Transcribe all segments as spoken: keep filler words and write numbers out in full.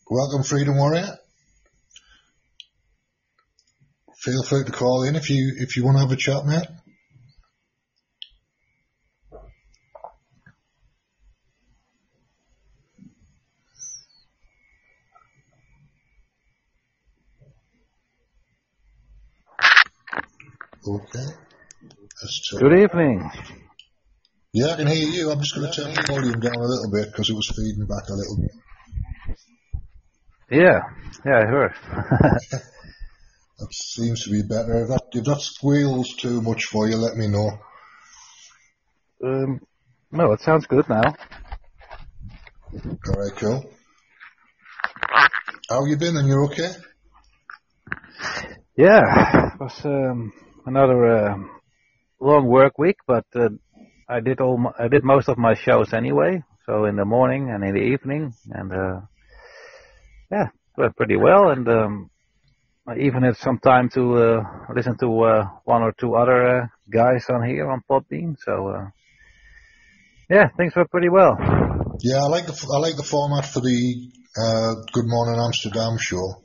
Welcome, Freedom Warrior. Feel free to call in if you if you want to have a chat, mate. Okay. Let's turn- Good evening. Yeah, I can hear you. I'm just going to turn the volume down a little bit because it was feeding back a little bit. Yeah, yeah, I heard. That seems to be better. If that, if that squeals too much for you, let me know. um, no, it sounds good now. All right, cool. How you been? And you're okay? Yeah, it was um, another um long work week, but uh, I did all my, I did most of my shows anyway. So in the morning and in the evening, and uh, yeah, it went pretty well. And um, I even had some time to uh, listen to uh, one or two other uh, guys on here on Podbean. So uh, yeah, things were pretty well. Yeah, I like the I like the format for the uh, Good Morning Amsterdam show.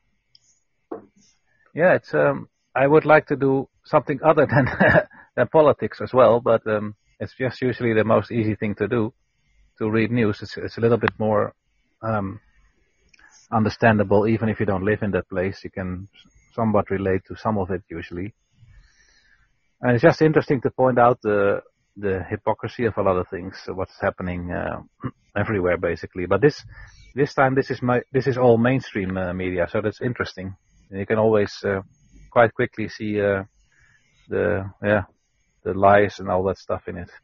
Yeah, it's um I would like to do something other than than politics as well, but um it's just usually the most easy thing to do, to read news. It's it's a little bit more um understandable, even if you don't live in that place. You can somewhat relate to some of it usually. And it's just interesting to point out the the hypocrisy of a lot of things, what's happening uh, everywhere basically. But this this time this is my this is all mainstream uh, media, so that's interesting. You can always uh, quite quickly see uh, the yeah the lies and all that stuff in it.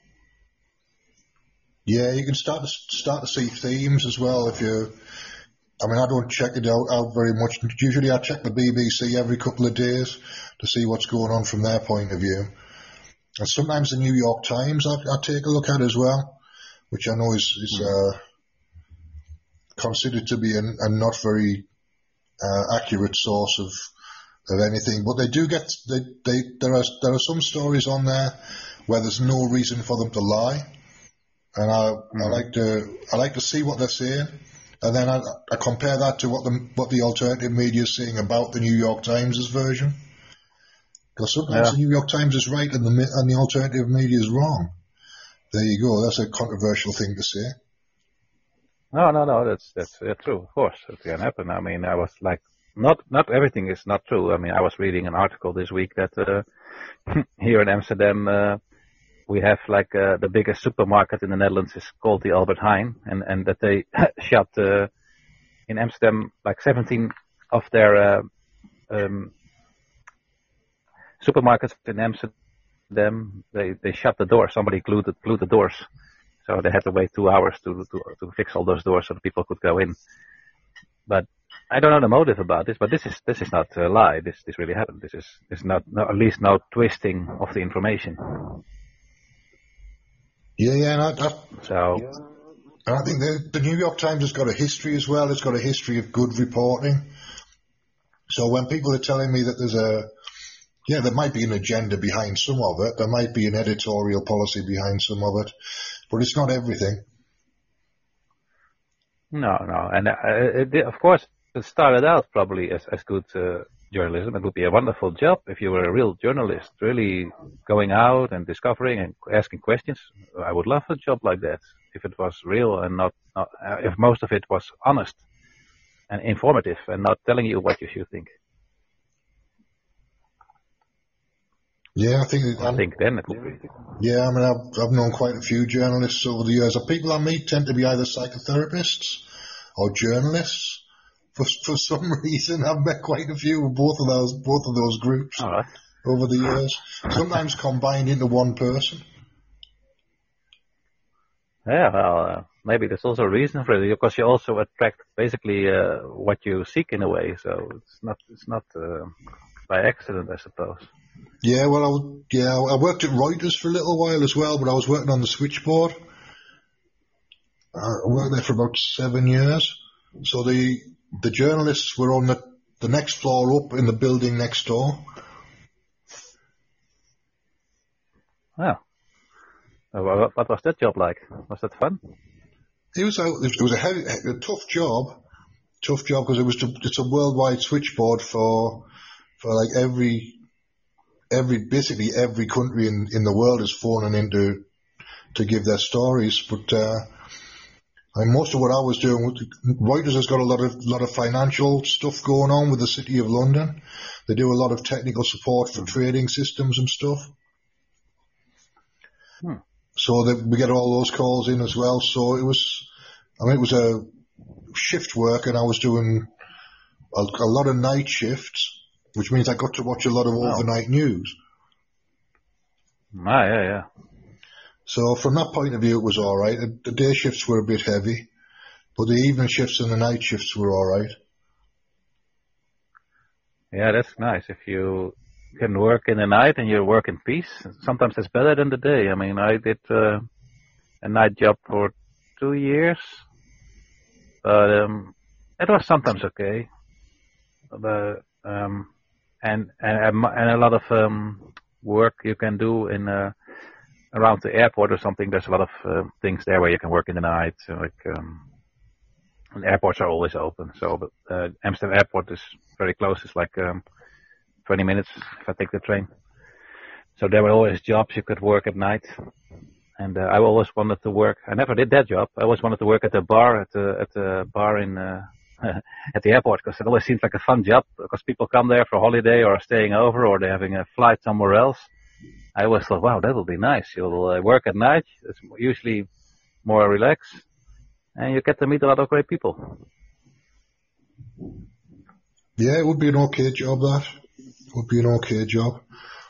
Yeah, you can start to start to see themes as well if you. I mean, I don't check it out, out very much. Usually, I check the B B C every couple of days to see what's going on from their point of view. And sometimes the New York Times I, I take a look at as well, which I know is, is uh, considered to be a, a not very uh, accurate source of of anything. But they do get they, they there are there are some stories on there where there's no reason for them to lie, and I mm-hmm. I like to I like to see what they're saying. And then I, I compare that to what the what the alternative media is saying about the New York Times' version. Because sometimes yeah. the New York Times is right and the and the alternative media is wrong. There you go. That's a controversial thing to say. No, no, no. That's that's uh, true. Of course, it can happen. I mean, I was like, not not everything is not true. I mean, I was reading an article this week that uh, here in Amsterdam uh, we have like uh, the biggest supermarket in the Netherlands is called the Albert Heijn, and and that they shut uh, in Amsterdam like seventeen of their uh, um, supermarkets in Amsterdam. They they shut the doors. Somebody glued the, glued the doors, so they had to wait two hours to to to fix all those doors so that people could go in. But I don't know the motive about this. But this is this is not a lie. This this really happened. This is this is not no, at least no twisting of the information. Yeah, yeah, and I, I, so, and I think the, the New York Times has got a history as well. It's got a history of good reporting. So when people are telling me that there's a, yeah, there might be an agenda behind some of it, there might be an editorial policy behind some of it, but it's not everything. No, no, and uh, it, it, of course it started out probably as as good uh, journalism. It would be a wonderful job if you were a real journalist, really going out and discovering and asking questions. I would love a job like that if it was real and not, not uh, if most of it was honest and informative and not telling you what you should think. Yeah, I think. I think then it would be. Yeah, I mean, I've, I've known quite a few journalists over the years. The people I meet tend to be either psychotherapists or journalists. For for some reason, I've met quite a few of both of those both of those groups right. over the years. Sometimes combined into one person. Yeah, well, uh, maybe there's also a reason for it, because you also attract basically uh, what you seek in a way. So it's not it's not uh, by accident, I suppose. Yeah, well, I w- yeah, I worked at Reuters for a little while as well, but I was working on the switchboard. I worked there for about seven years. So the the journalists were on the, the next floor up in the building next door. Oh. What was that job like? Was that fun? It was a, it was a, heavy, a tough job, tough job because it was to, it's a worldwide switchboard for for like every every basically every country in, in the world is phoning in to to give their stories. But uh, I mean, most of what I was doing, Reuters has got a lot of lot of financial stuff going on with the City of London. They do a lot of technical support for trading systems and stuff. Hmm. So that we get all those calls in as well. So it was, I mean, it was a shift work, and I was doing a, a lot of night shifts, which means I got to watch a lot of Wow. overnight news. Ah, yeah, yeah. So from that point of view, it was all right. The day shifts were a bit heavy, but the evening shifts and the night shifts were all right. Yeah, that's nice. If you can work in the night and you work in peace, sometimes it's better than the day. I mean, I did uh, a night job for two years, but um, it was sometimes okay. But um, and and and a lot of um, work you can do in uh, around the airport or something. There's a lot of uh, things there where you can work in the night. So like um, and airports are always open. So but, uh, Amsterdam Airport is very close. It's like um, twenty minutes if I take the train. So there were always jobs you could work at night. And uh, I always wanted to work. I never did that job. I always wanted to work at the bar at the at the bar in uh, at the airport because it always seems like a fun job because people come there for holiday or are staying over or they're having a flight somewhere else. I always thought, wow, that will be nice. You'll uh, work at night. It's usually more relaxed, and you get to meet a lot of great people. Yeah, it would be an okay job. That it would be an okay job.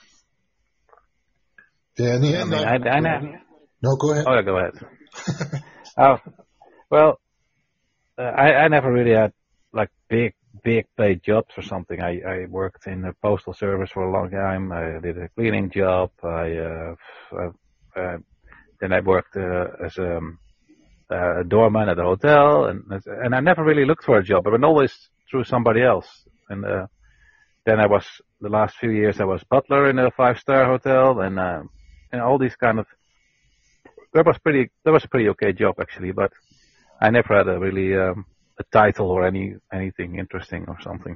Yeah, in the I end, mean, I, I, I never. no, go ahead. Oh, yeah, go ahead. Oh, well, uh, I, I never really had like big, big paid jobs or something. I, I worked in the postal service for a long time. I did a cleaning job. I uh, uh, uh, then I worked uh, as a, a doorman at a hotel, and and I never really looked for a job. I went always through somebody else. And uh, then I was the last few years I was butler in a five-star hotel, and uh, and all these kind of. That was pretty. That was a pretty okay job actually, but I never had a really um, a title or any anything interesting or something.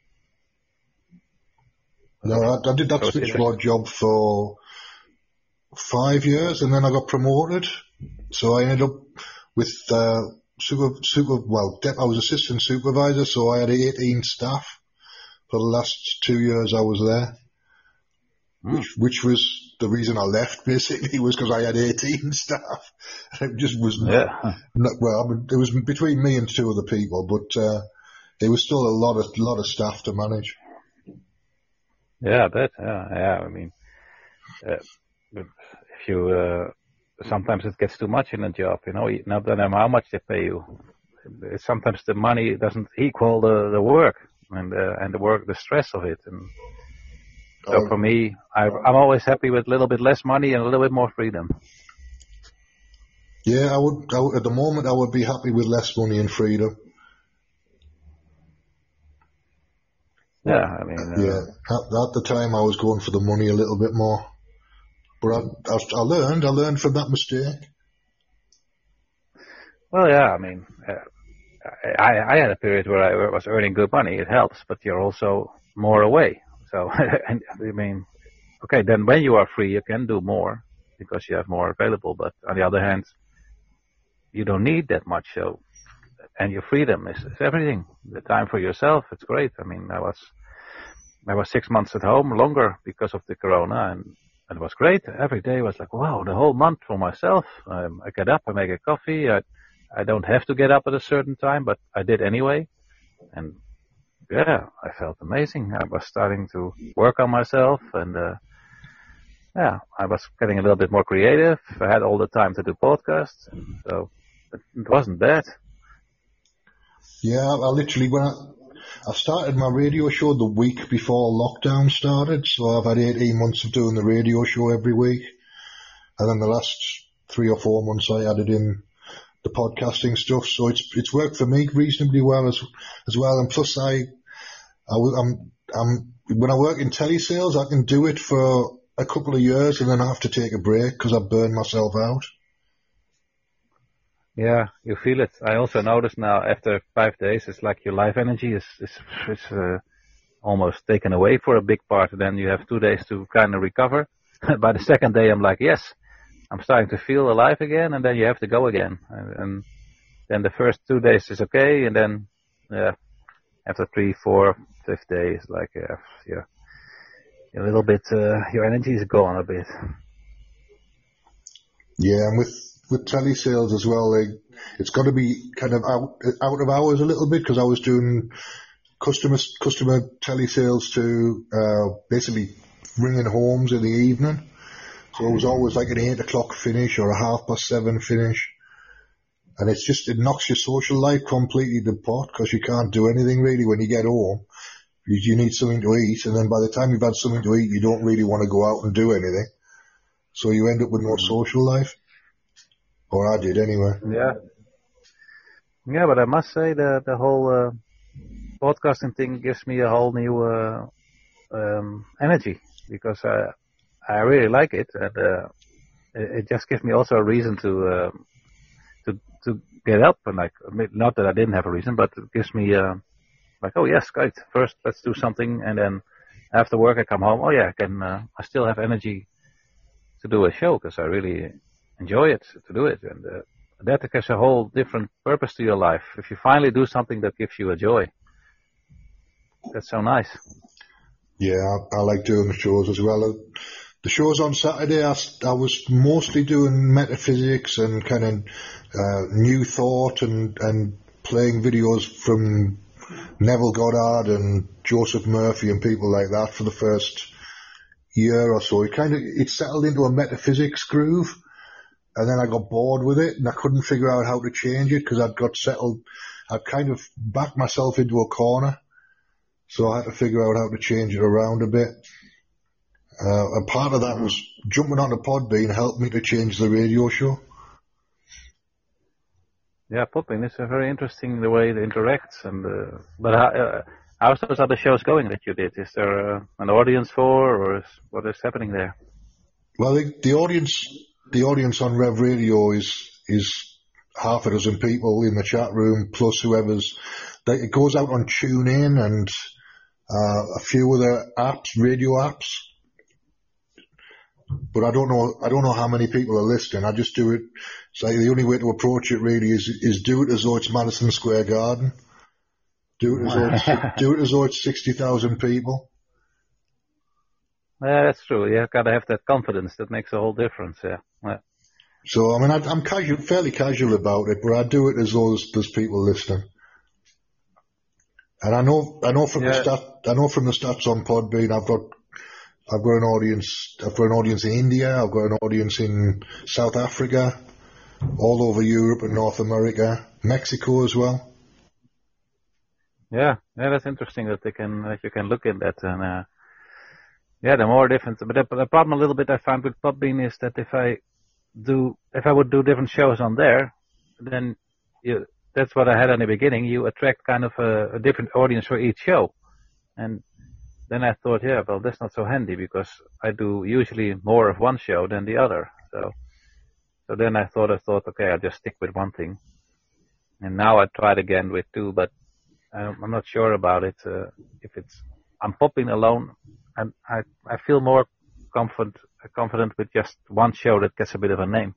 No, I, I did that So it's switchboard job for five years, and then I got promoted. So I ended up with uh, super super. Well, I was assistant supervisor, so I had eighteen staff for the last two years I was there, Mm. which which was. The reason I left basically was because I had eighteen staff. It just was not, Yeah. not well. I mean, it was between me and two other people, but uh, it was still a lot of lot of staff to manage. Yeah, that. Yeah, yeah. I mean, uh, if you uh, sometimes it gets too much in a job, you know. No matter how much they pay you, sometimes the money doesn't equal the the work and uh, and the work, the stress of it. And so Oh, for me, I, I'm always happy with a little bit less money and a little bit more freedom. yeah, I would, I would. At the moment, I would be happy with less money and freedom. Yeah, I mean. Uh, Yeah, at, at the time, I was going for the money a little bit more, but I, I, I learned. I learned from that mistake. Well, yeah, I mean, uh, I, I had a period where I was earning good money. It helps, but you're also more away. So, and, I mean, okay, then when you are free, you can do more because you have more available. But on the other hand, you don't need that much. So, and your freedom is, is everything. The time for yourself, it's great. I mean, I was I was six months at home longer because of the corona, and, and it was great. Every day was like, wow, the whole month for myself. Um, I get up, I make a coffee. I I don't have to get up at a certain time, but I did anyway. And yeah, I felt amazing. I was starting to work on myself, and uh, yeah, I was getting a little bit more creative. I had all the time to do podcasts, so it, it wasn't bad. Yeah, I, I literally when I, I started my radio show the week before lockdown started, so I've had eighteen months of doing the radio show every week, and then the last three or four months I added in the podcasting stuff. So it's it's worked for me reasonably well as as well. And plus, I, I I'm I'm when I work in telesales, I can do it for a couple of years and then I have to take a break because I burn myself out. Yeah, you feel it. I also notice now after five days, it's like your life energy is is, is uh, almost taken away for a big part. And then you have two days to kind of recover. By the second day, I'm like, yes, I'm starting to feel alive again. And then you have to go again. And, and then the first two days is okay. And then, yeah, after three, four, fifth day, it's like, uh, yeah, a little bit, uh, your energy is gone a bit. Yeah, and with with telesales as well, like, it's got to be kind of out out of hours a little bit, because I was doing customer customer telesales to uh, basically ringing homes in the evening. So it was always like an eight o'clock finish or a half past seven finish, and it's just it knocks your social life completely to pot, because you can't do anything really when you get home. You, you need something to eat, and then by the time you've had something to eat, you don't really want to go out and do anything. So you end up with no social life. Or I did anyway. Yeah. Yeah, but I must say the the whole uh, podcasting thing gives me a whole new uh, um, energy, because I I really like it, and uh, it, it just gives me also a reason to uh, to to get up, and like, not that I didn't have a reason, but it gives me uh, like, oh yes, great. First, let's do something, and then after work I come home. Oh yeah, I can. Uh, I still have energy to do a show, because I really enjoy it to do it, and uh, that gives a whole different purpose to your life. If you finally do something that gives you a joy, that's so nice. Yeah, I, I like doing the shows as well. The shows on Saturday, I, I was mostly doing metaphysics and kind of uh, new thought, and, and playing videos from Neville Goddard and Joseph Murphy and people like that for the first year or so. It kind of it settled into a metaphysics groove. And then I got bored with it, and I couldn't figure out how to change it, because I'd got settled. I'd kind of backed myself into a corner, so I had to figure out how to change it around a bit. Uh, and part of that was jumping onto Podbean helped me to change the radio show. Yeah, Podbean is a very interesting the way it interacts. And uh, but how, uh, how's those other shows going that you did? Is there uh, an audience for, or is, what is happening there? Well, the, the audience. The audience on Rev Radio is is half a dozen people in the chat room, plus whoever's. It goes out on TuneIn and uh, a few other apps, radio apps. But I don't know. I don't know how many people are listening. I just do it. It's like the only way to approach it really is is do it as though it's Madison Square Garden. Do it as though it's, do it as though it's sixty thousand people. Yeah, that's true. You gotta have that confidence. That makes a whole difference. Yeah. yeah. So I mean, I, I'm casual, fairly casual about it, but I do it as though there's, there's people listening. And I know, I know from yeah. the stat, I know from the stats on Podbean, I've got, I've got an audience, I've got an audience in India, I've got an audience in South Africa, all over Europe and North America, Mexico as well. Yeah, yeah, that's interesting that they can, that you can look at that and. Uh, Yeah, they're more different. But the, the problem a little bit I found with Podbean is that if I do, if I would do different shows on there, then you, that's what I had in the beginning. You attract kind of a, a different audience for each show. And then I thought, yeah, well, that's not so handy, because I do usually more of one show than the other. So, so then I thought, I thought, okay, I'll just stick with one thing. And now I tried again with two, but I'm, I'm not sure about it. Uh, if it's, I'm popping alone. And I, I feel more confident, confident with just one show that gets a bit of a name.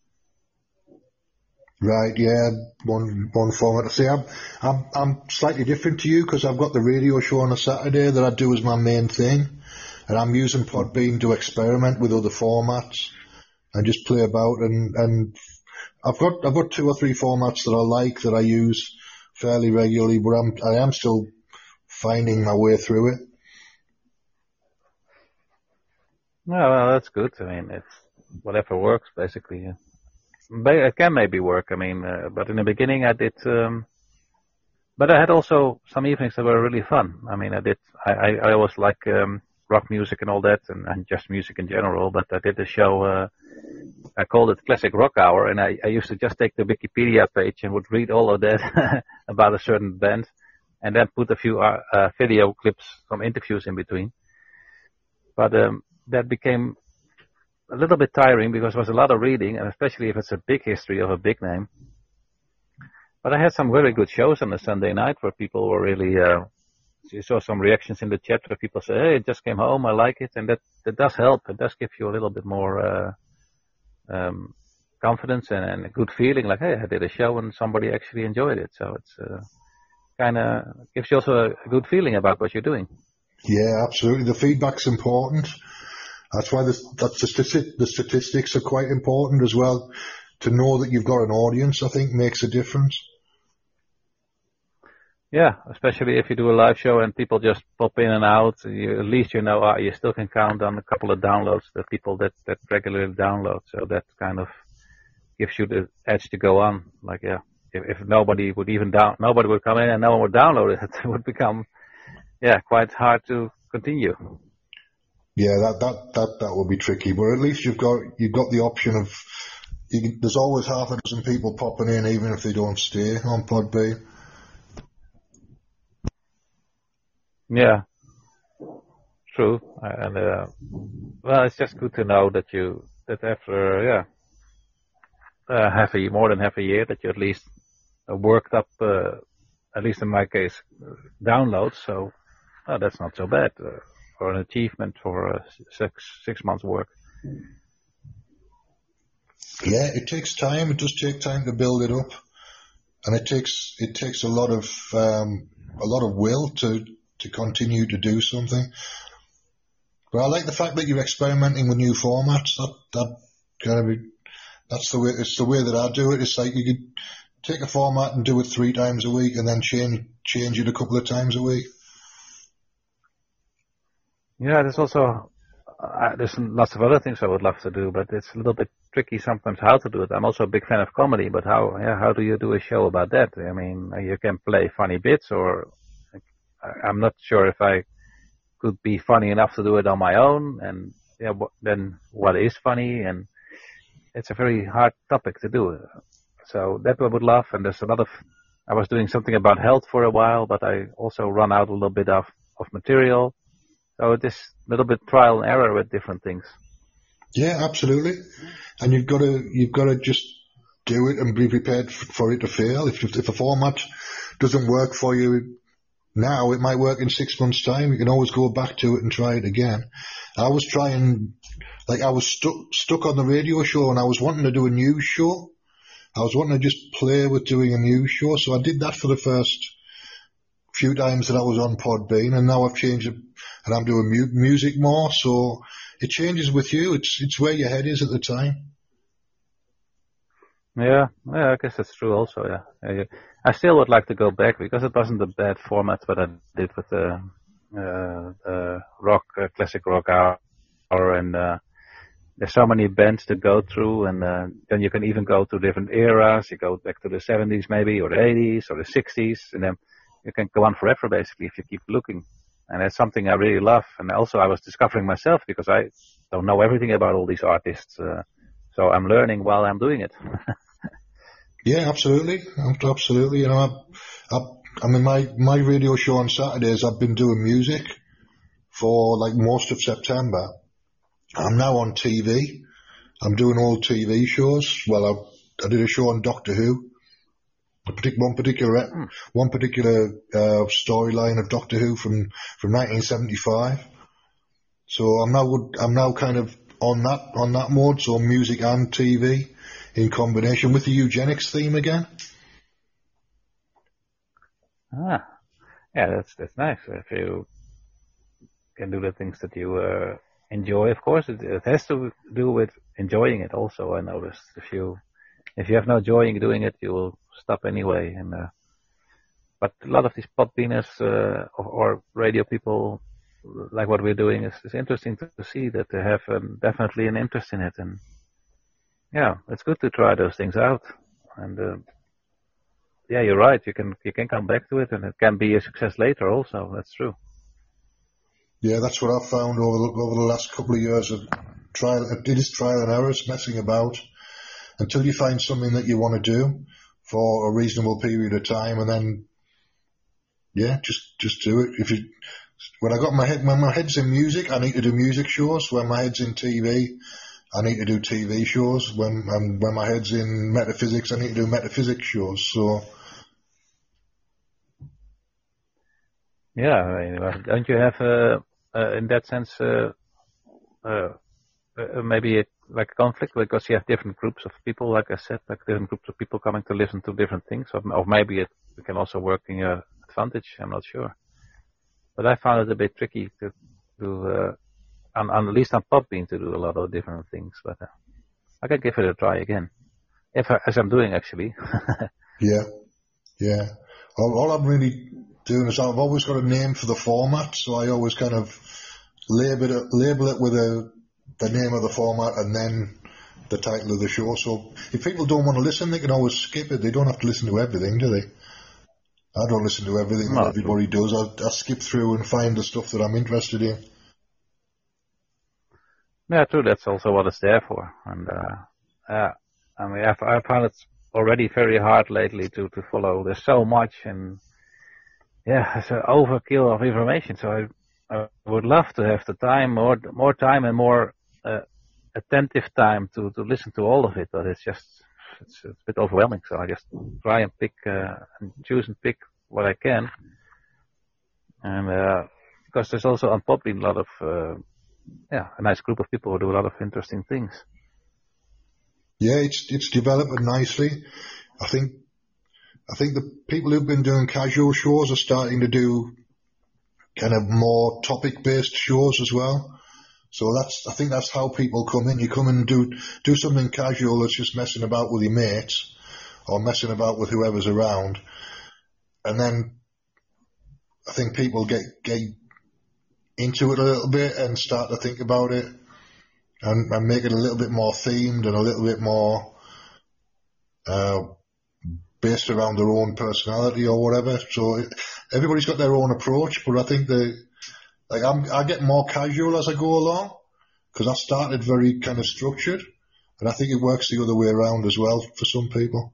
Right, yeah, one one format. See, I'm I'm I'm slightly different to you, because I've got the radio show on a Saturday that I do as my main thing, and I'm using Podbean to experiment with other formats and just play about. And, and I've got I've got two or three formats that I like that I use fairly regularly, but I'm I am still finding my way through it. Yeah, well, that's good. I mean, it's whatever works, basically. It can maybe work. I mean, uh, but in the beginning I did, um, but I had also some evenings that were really fun. I mean, I did, I, I, I always like um, rock music and all that, and, and just music in general, but I did a show, uh, I called it Classic Rock Hour, and I, I used to just take the Wikipedia page and would read all of that about a certain band, and then put a few uh, uh, video clips from interviews in between. But um, that became a little bit tiring, because there was a lot of reading, and especially if it's a big history of a big name, But I had some very good shows on a Sunday night where people were really. Uh, you saw some reactions in the chat where people say, "Hey, it just came home. I like it," and that that does help. It does give you a little bit more uh, um, confidence and, and a good feeling. Like, hey, I did a show and somebody actually enjoyed it. So it's uh, kind of gives you also a, a good feeling about what you're doing. Yeah, absolutely. The feedback's important. That's why the, that's the, stati- the statistics are quite important as well. To know that you've got an audience, I think, makes a difference. Yeah, especially if you do a live show and people just pop in and out, you, at least you know uh, you still can count on a couple of downloads, the people that, that regularly download. So that kind of gives you the edge to go on. Like, yeah, if, if nobody would even down, nobody would come in and no one would download it, it would become, yeah, quite hard to continue. Yeah, that that that that would be tricky. But at least you've got you've got the option of you can, there's always half a dozen people popping in, even if they don't stay on Podbean. Yeah, true. And uh, well, it's just good to know that you that after yeah uh, half a more than half a year that you at least uh, worked up uh, at least in my case downloads. So oh, that's not so bad uh, for an achievement for uh, six six months work. Yeah, it takes time. It does take time to build it up, and it takes it takes a lot of um, a lot of will to. to continue to do something. But I like the fact that you're experimenting with new formats. That that kind of be, that's the way it's the way that I do it. It's like you could take a format and do it three times a week, and then change change it a couple of times a week. Yeah, there's also uh, there's lots of other things I would love to do, but it's a little bit tricky sometimes how to do it. I'm also a big fan of comedy, but how yeah how do you do a show about that? I mean, you can play funny bits or. I'm not sure if I could be funny enough to do it on my own, and yeah, then what is funny, and it's a very hard topic to do. So that I would love, and there's a lot of, I was doing something about health for a while, but I also run out a little bit of, of material. So it is a little bit trial and error with different things. Yeah, absolutely. And you've got to, you've got to just do it and be prepared for it to fail. If, if a format doesn't work for you, now it might work in six months' time. You can always go back to it and try it again. I was trying, like I was stuck stuck on the radio show, and I was wanting to do a news show. I was wanting to just play with doing a news show, so I did that for the first few times that I was on Podbean, and now I've changed it, and I'm doing mu- music more. So it changes with you. It's it's where your head is at the time. Yeah, yeah, I guess that's true also, yeah. I still would like to go back because it wasn't a bad format what I did with the uh, uh, rock, uh, classic rock hour, and uh, there's so many bands to go through, and uh, then you can even go to different eras. You go back to the seventies maybe, or the eighties, or the sixties, and then you can go on forever basically if you keep looking. And that's something I really love. And also I was discovering myself because I don't know everything about all these artists. Uh, so I'm learning while I'm doing it. Yeah, absolutely. Absolutely. You know, I, I, I mean, my, my radio show on Saturdays, I've been doing music for like most of September. I'm now on T V. I'm doing all T V shows. Well, I, I did a show on Doctor Who. A partic- one particular, Hmm. one particular, uh, storyline of Doctor Who from, from nineteen seventy-five. So I'm now, I'm now kind of on that, on that mode. So music and T V. In combination with the eugenics theme again. Ah, yeah, that's that's nice. If you can do the things that you uh, enjoy, of course, it, it has to do with enjoying it. Also, I noticed if you if you have no joy in doing it, you will stop anyway. And uh, but a lot of these Podbeaners uh, or, or radio people, like what we're doing, is, is interesting to, to see that they have um, definitely an interest in it. And yeah, it's good to try those things out. And uh, yeah, you're right. You can you can come back to it, and it can be a success later. Also, that's true. Yeah, that's what I've found over the, over the last couple of years of trial. It is trial and errors, messing about until you find something that you want to do for a reasonable period of time, and then yeah, just just do it. If you when I got my head when my head's in music, I need to do music shows. When my head's in T V, I need to do T V shows. When um, when my head's in metaphysics, I need to do metaphysics shows. So Yeah, I mean, uh, don't you have, uh, uh, in that sense, uh, uh, uh, maybe a, like a conflict because you have different groups of people, like I said, like different groups of people coming to listen to different things, or, or maybe it, it can also work in your advantage. I'm not sure, but I found it a bit tricky to do, uh, on, on at least on Podbean, to do a lot of different things. But uh, I can give it a try again, if I, as I'm doing actually. Yeah, yeah. All, all I'm really doing is I've always got a name for the format, so I always kind of label it, label it with a, the name of the format and then the title of the show. So if people don't want to listen, they can always skip it. They don't have to listen to everything, do they? I don't listen to everything that everybody does. I, I skip through and find the stuff that I'm interested in. Yeah, true. That's also what it's there for. And uh, uh, I mean, I've, I found it already very hard lately to, to follow. There's so much, and yeah, it's an overkill of information. So I, I would love to have the time, more more time, and more uh, attentive time to, to listen to all of it. But it's just it's, it's a bit overwhelming. So I just try and pick uh, and choose and pick what I can. And uh, because there's also on Podbean a lot of uh, yeah, a nice group of people who do a lot of interesting things. Yeah, it's it's developing nicely. I think I think the people who've been doing casual shows are starting to do kind of more topic-based shows as well. So that's I think that's how people come in. You come in and do do something casual that's just messing about with your mates or messing about with whoever's around, and then I think people get get into it a little bit and start to think about it and, and make it a little bit more themed and a little bit more uh, based around their own personality or whatever. So it, everybody's got their own approach, but I think the like I'm, I get more casual as I go along because I started very kind of structured, and I think it works the other way around as well for some people.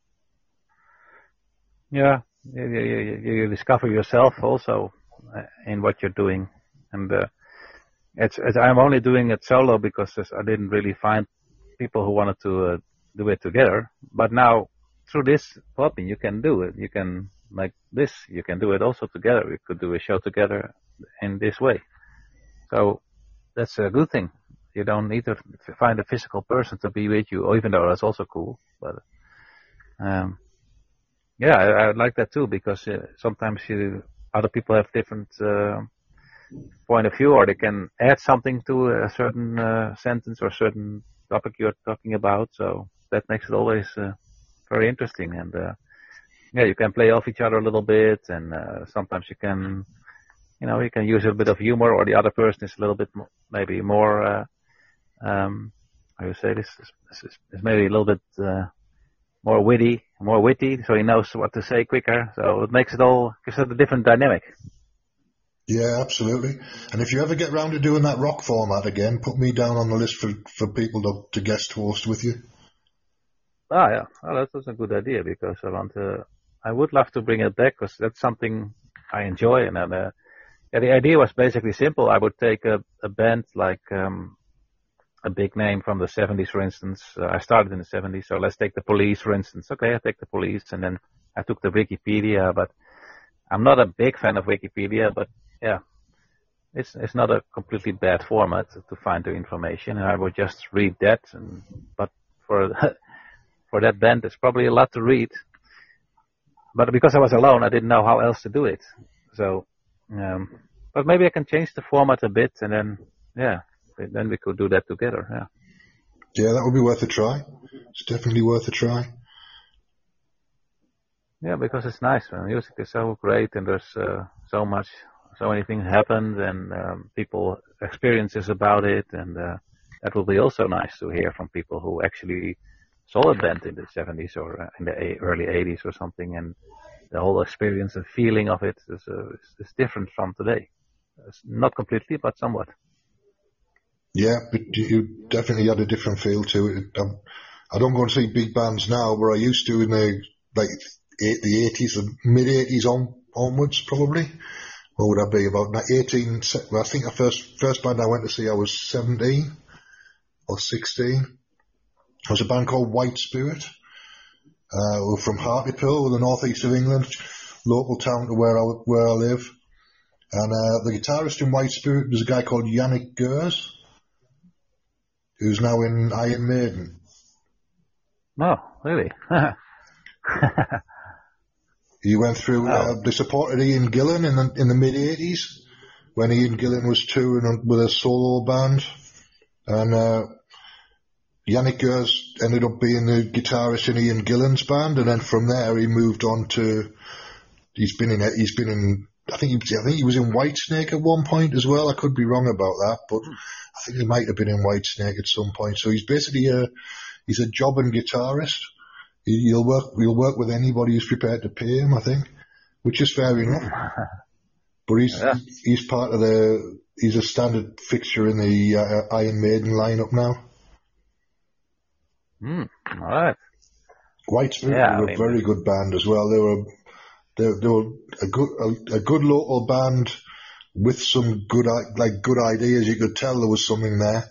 Yeah, you, you, you discover yourself also in what you're doing. And uh, it's, it's I'm only doing it solo because I didn't really find people who wanted to uh, do it together. But now through this Podbean, you can do it. You can like this. You can do it also together. We could do a show together in this way. So that's a good thing. You don't need to find a physical person to be with you, even though that's also cool. But um, yeah, I, I like that too because uh, sometimes you, other people have different. Uh, point of view, or they can add something to a certain uh, sentence or a certain topic you're talking about. So that makes it always uh, very interesting. And uh, yeah, you can play off each other a little bit, and uh, sometimes you can, you know, you can use a bit of humor, or the other person is a little bit more, maybe more, uh, um, how you say this, is, is, is maybe a little bit uh, more witty, more witty, so he knows what to say quicker. So it makes it all, gives it a different dynamic. Yeah, absolutely. And if you ever get round to doing that rock format again, put me down on the list for, for people to, to guest host with you. Ah, yeah. Oh, that's, that's a good idea because I want to, I would love to bring it back because that's something I enjoy. And uh, yeah, the idea was basically simple. I would take a, a band like um, a big name from the seventies, for instance. Uh, I started in the seventies, so let's take the Police, for instance. Okay, I take the Police, and then I took the Wikipedia, but I'm not a big fan of Wikipedia, but yeah, it's it's not a completely bad format to find the information, and I would just read that. And but for for that band, it's probably a lot to read. But because I was alone, I didn't know how else to do it. So, um, but maybe I can change the format a bit, and then yeah, then we could do that together. Yeah. Yeah, that would be worth a try. It's definitely worth a try. Yeah, because it's nice. Man. Music is so great, and there's uh, so much. So many things happened, and um, people experiences about it, and uh, that will be also nice to hear from people who actually saw a band in the seventies or uh, in the a- early eighties or something, and the whole experience and feeling of it is, uh, is, is different from today. It's not completely, but somewhat. Yeah, but you definitely had a different feel to it. Um, I don't go and see big bands now, but I used to in the like eight, the eighties, the mid eighties on onwards, probably. What would I be, about eighteen? Well, I think the first first band I went to see, I was seventeen or sixteen. It was a band called White Spirit. Uh, we were from Hartlepool, in the northeast of England, local town to where I where I live. And uh, the guitarist in White Spirit was a guy called Yannick Gers, who's now in Iron Maiden. Oh, really? He went through, wow. uh, they supported Ian Gillan in the, in the mid-eighties, when Ian Gillan was touring with a solo band. And uh, Yannick Gers ended up being the guitarist in Ian Gillan's band, and then from there he moved on to, he's been in, he's been in, I think he, I think he was in Whitesnake at one point as well. I could be wrong about that, but I think he might have been in Whitesnake at some point. So he's basically a, he's a jobbing guitarist. He, he'll work, he'll work with anybody who's prepared to pay him, I think, which is fair enough. But he's, yeah. he's part of the, he's a standard fixture in the uh, Iron Maiden lineup now. Mm, all right. White Spirit yeah, were I a mean, very good band as well. They were, they, they were a good, a, a good local band with some good, like good ideas. You could tell there was something there.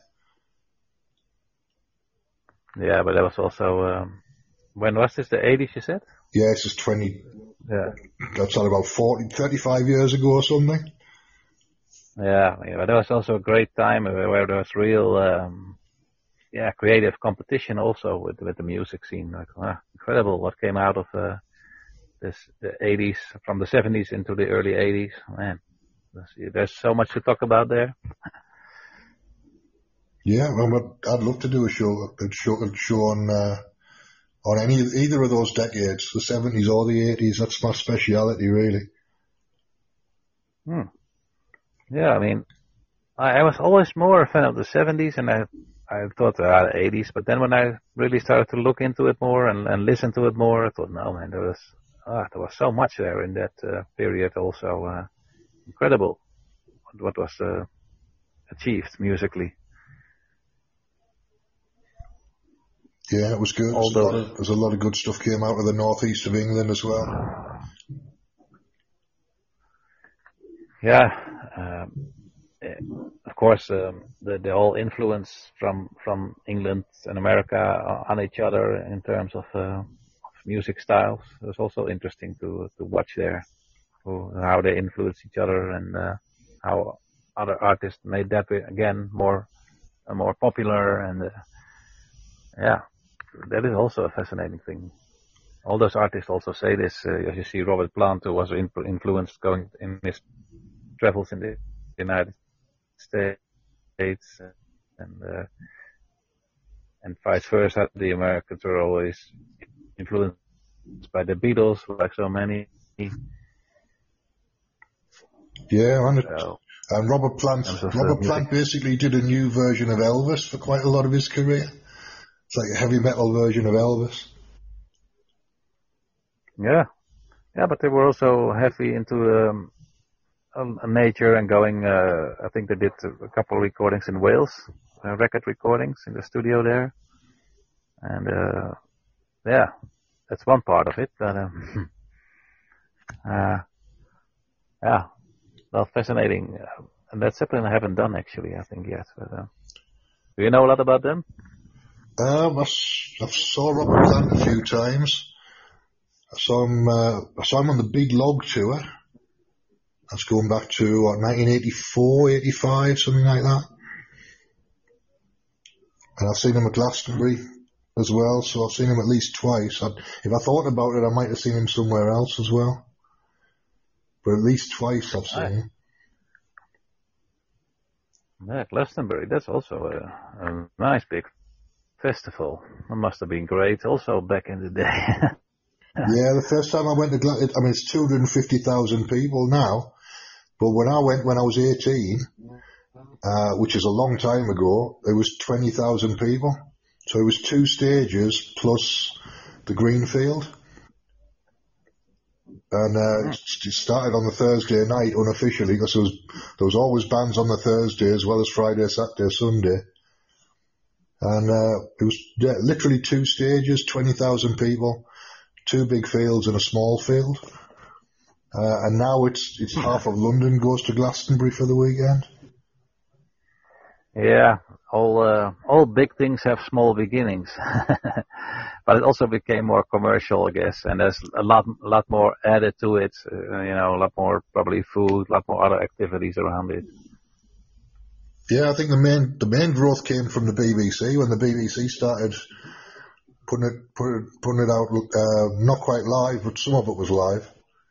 Yeah, but there was also, um, when was this? The eighties, you said? Yeah, this is twenty. Yeah. That's all about forty, thirty-five years ago or something. Yeah, yeah, but there was also a great time where there was real, um, yeah, creative competition also with with the music scene. Like, ah, incredible what came out of uh, this the eighties, from the seventies into the early eighties. Man, there's, there's so much to talk about there. Yeah, well, I'd love to do a show, a show, a show on uh, on any either of those decades, the seventies or the eighties. That's my speciality, really. Hmm. Yeah, I mean, I, I was always more a fan of the seventies, and I I thought uh, the eighties. But then when I really started to look into it more and, and listen to it more, I thought, no, man, there was ah, there was so much there in that uh, period. Also, uh, incredible what was uh, achieved musically. Yeah, it was good. There's a, lot of, there's a lot of good stuff came out of the northeast of England as well. Yeah, um, of course, um, the the whole influence from from England and America on each other in terms of, uh, of music styles. It was also interesting to to watch there, how they influence each other and uh, how other artists made that again more uh, more popular and uh, yeah. That is also a fascinating thing. All those artists also say this. Uh, as you see, Robert Plant, who was inf- influenced going in his travels in the United States, and uh, and vice versa. The Americans were always influenced by the Beatles, like so many. Yeah, and, so, and Robert Plant. Robert Plant basically did a new version of Elvis for quite a lot of his career. It's like a heavy metal version of Elvis. Yeah, yeah, but they were also heavy into um, uh, nature and going. Uh, I think they did a couple of recordings in Wales, uh, record recordings in the studio there, and uh, yeah, that's one part of it. But um, uh, yeah, well, fascinating. Uh, and Led Zeppelin I haven't done actually. I think yet. But, uh, do you know a lot about them? Um, I, I saw Robert Plant a few times. I saw him. Uh, I saw him on the Big Log tour. That's going back to what, nineteen eighty-four, eighty-five, something like that. And I've seen him at Glastonbury as well. So I've seen him at least twice. I'd, if I thought about it, I might have seen him somewhere else as well. But at least twice I've seen him. Yeah, Glastonbury. That's also a, a nice big festival. That must have been great also back in the day. Yeah, the first time I went to Glastonbury, I mean, it's two hundred fifty thousand people now, but when I went when I was eighteen, uh, which is a long time ago, it was twenty thousand people. So it was two stages plus the green field. And uh, it started on the Thursday night unofficially, because there was, there was always bands on the Thursday as well as Friday, Saturday, Sunday. And uh, it was yeah, literally two stages, twenty thousand people, two big fields and a small field. Uh, and now it's it's half of London goes to Glastonbury for the weekend. Yeah, all uh, all big things have small beginnings, but it also became more commercial, I guess, and there's a lot a lot more added to it. Uh, you know, a lot more probably food, a lot more other activities around it. Yeah, I think the main the main growth came from the B B C when the B B C started putting it put it, putting it out, uh, not quite live, but some of it was live.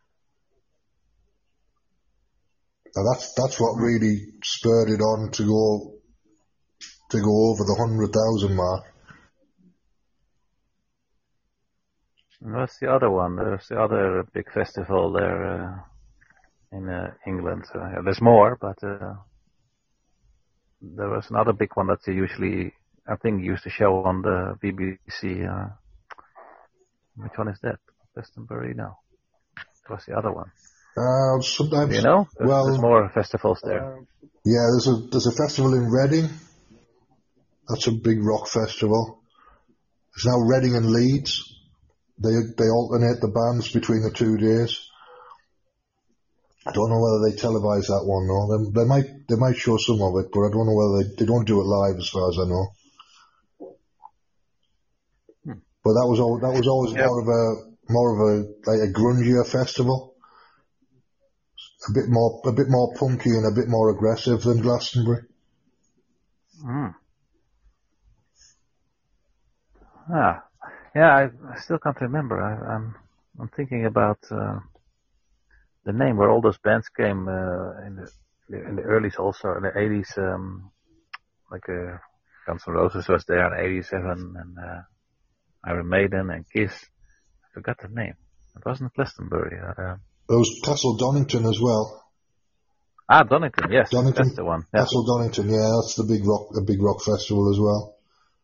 And that's that's what really spurred it on to go to go over the hundred thousand mark. And what's the other one? There's the other big festival there uh, in uh, England. Uh, yeah, there's more, but uh, there was another big one that they usually, I think, used to show on the B B C. Uh, which one is that? Glastonbury? No. What's the other one? Uh, sometimes, you know, there's, well, there's more festivals there. Uh, yeah, there's a there's a festival in Reading. That's a big rock festival. There's now Reading and Leeds. They they alternate the bands between the two days. I don't know whether they televise that one though. They, they might they might show some of it, but I don't know whether they they don't do it live as far as I know. Hmm. But that was all that was always yep. more of a more of a like a grungier festival. A bit more, a bit more punky and a bit more aggressive than Glastonbury. Mm. Ah, yeah, I, I still can't remember. I, I'm, I'm thinking about uh, the name where all those bands came uh, in the in the earlys, also in the eighties. Um, like uh, Guns N' Roses was there in eighty-seven, and uh, Iron Maiden and Kiss. I forgot the name. It wasn't Glastonbury. Uh, There was Castle Donington as well. Ah, Donington, yes, Donington, that's the one. Yeah. Castle Donington, yeah, that's the big rock, the big rock festival as well.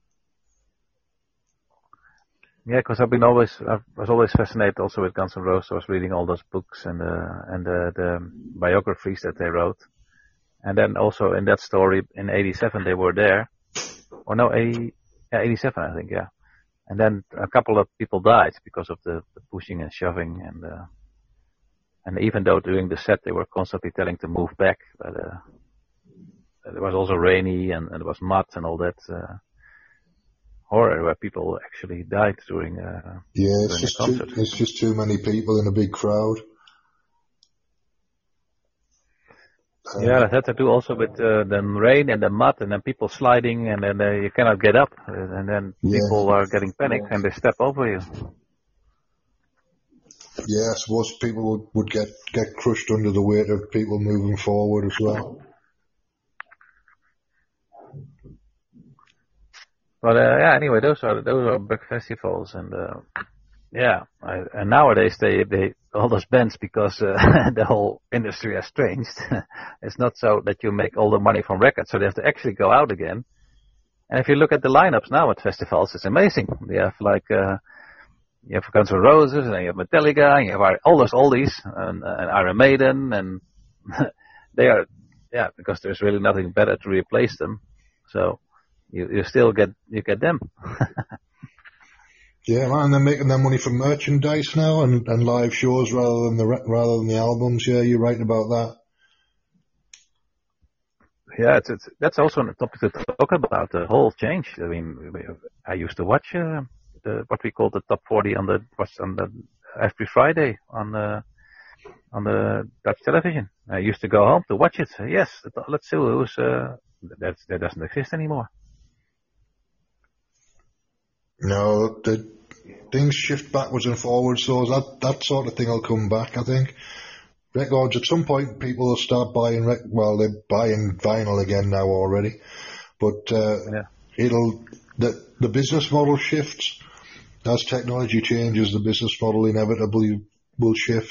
Yeah, because I've been always, I was always fascinated also with Guns N' Roses. I was reading all those books and the and the, the biographies that they wrote, and then also in that story in eighty-seven they were there, or no, eighty, yeah, eighty-seven I think, yeah, and then a couple of people died because of the, the pushing and shoving and. Uh, And even though during the set they were constantly telling to move back, but uh, it was also rainy and, and it was mud and all that uh, horror where people actually died during. Uh, yeah, it's during just the concert. too, it's just too many people in a big crowd. Um, yeah, that had to do also with uh, the rain and the mud and then people sliding and then uh, you cannot get up and then yeah. people are getting panicked and they step over you. Yeah, I suppose people would, would get, get crushed under the weight of people moving forward as well. But uh, yeah, anyway, those are those are big festivals, and uh, yeah, I, and nowadays they they all those bands because uh, the whole industry has changed. It's not so that you make all the money from records, so they have to actually go out again. And if you look at the lineups now at festivals, it's amazing. They have like. Uh, You have Guns N' Roses, and you have Metallica, and you have all those oldies, and, and Iron Maiden, and they are, yeah, because there's really nothing better to replace them. So you you still get you get them. Yeah, man, they're making their money from merchandise now and, and live shows rather than the rather than the albums. Yeah, you're right about that. Yeah, it's, it's that's also a topic to talk about. The whole change. I mean, I used to watch. Uh, The, what we call the top forty on the on the every Friday on the on the Dutch television. I used to go home to watch it. Yes, let's see who's uh, that that doesn't exist anymore. No, the things shift backwards and forwards, so that that sort of thing will come back. I think records at some point people will start buying. Rec- well, they're buying vinyl again now already, but uh, yeah. it'll the the business model shifts. As technology changes, the business model inevitably will shift.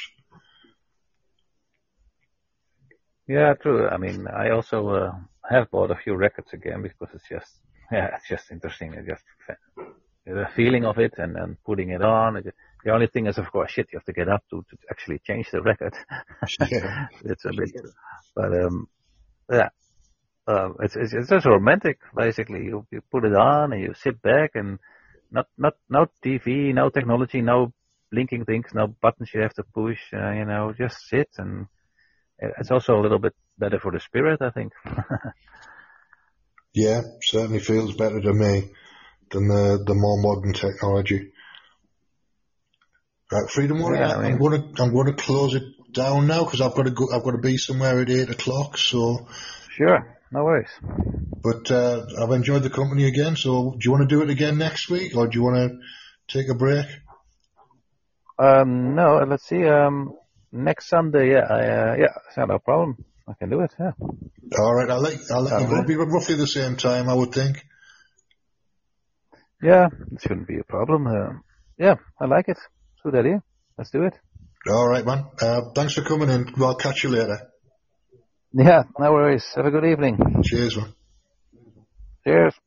Yeah, true. I mean, I also uh, have bought a few records again because it's just, yeah, it's just interesting. It's just the feeling of it and then putting it on. The only thing is, of course, shit, you have to get up to, to actually change the record. Yeah. It's a bit, but um, yeah, uh, it's, it's it's just romantic. Basically, you you put it on and you sit back and. Not, not, no T V, no technology, no blinking things, no buttons you have to push, uh, you know, just sit and it's also a little bit better for the spirit, I think. Yeah, certainly feels better to me than the the more modern technology. Right, Freedom Warrior. Yeah, I mean, I'm gonna I'm gonna close it down now because I've got to go. I've got to be somewhere at eight o'clock. So, sure, no worries. but uh, I've enjoyed the company again. So, do you want to do it again next week, or do you want to take a break? Um, no, let's see. Um, next Sunday, yeah, I, uh, yeah, yeah, no problem. I can do it. Yeah. All right, I'll let I'll let All you go. right. It'll be roughly the same time, I would think. Yeah, it shouldn't be a problem. Uh, yeah, I like it. It's a good idea. Let's do it. All right, man. Uh, thanks for coming in. I'll catch you later. Yeah, no worries. Have a good evening. Cheers, man. Cheers.